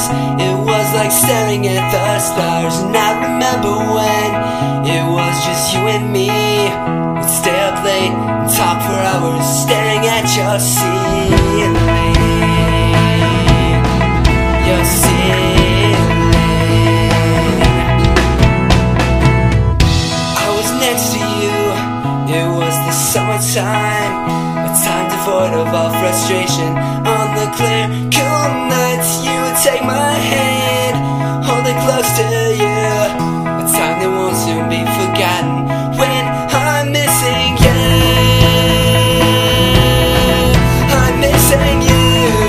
It was like staring at the stars. And I remember when it was just you and me. We'd stay up late and talk for hours, staring at your ceiling. Your ceiling. I was next to you. It was the summertime, a time devoid of all frustration. On the clear, cool nights, you would take my hand, hold it close to you. A time that won't soon be forgotten when I'm missing you. I'm missing you.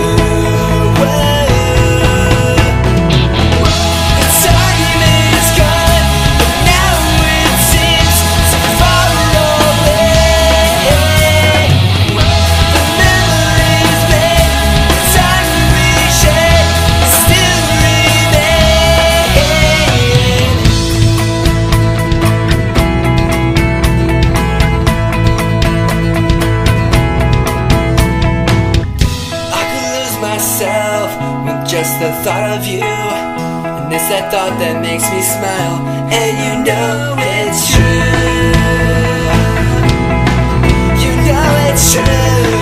Myself with just the thought of you, and it's that thought that makes me smile, and you know it's true. You know it's true.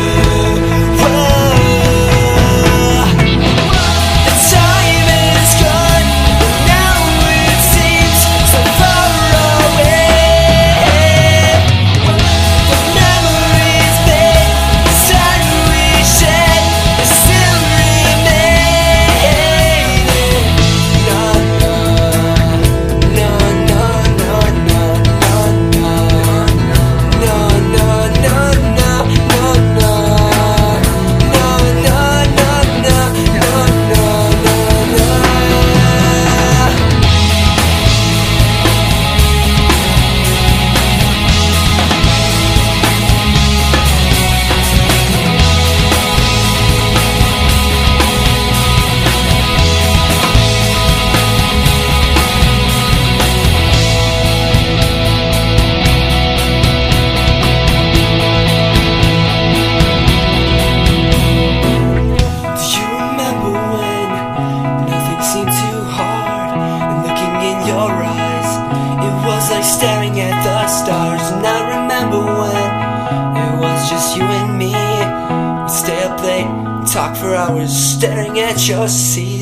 Staring at the stars, and I remember when it was just you and me. We'd stay up late, talk for hours, staring at your sea.